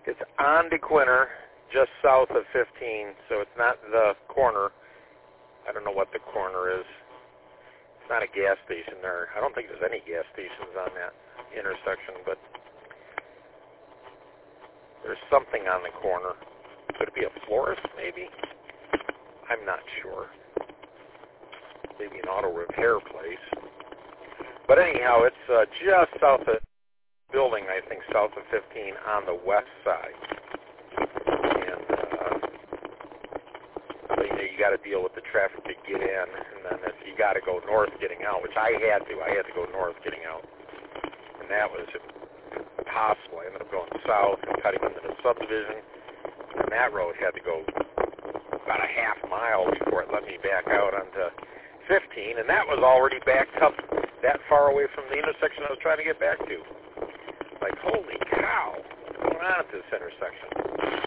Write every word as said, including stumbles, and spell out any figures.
It's on DeQuinter, just south of fifteen, so it's not the corner. I don't know what the corner is. It's not a gas station there. I don't think there's any gas stations on that intersection, but there's something on the corner. Could it be a florist, maybe? I'm not sure. Maybe an auto repair place. But anyhow, it's uh, just south of building, I think, south of fifteen on the west side. And uh, so, you know, you got to deal with the traffic to get in, and then if you got to go north getting out, which I had to. I had to go north getting out. And that was impossible. I ended up going south and cutting into the subdivision, and that road had to go about a half mile before it let me back out onto fifteen, and that was already backed up that far away from the intersection I was trying to get back to. Like, holy cow, what's going on at this intersection?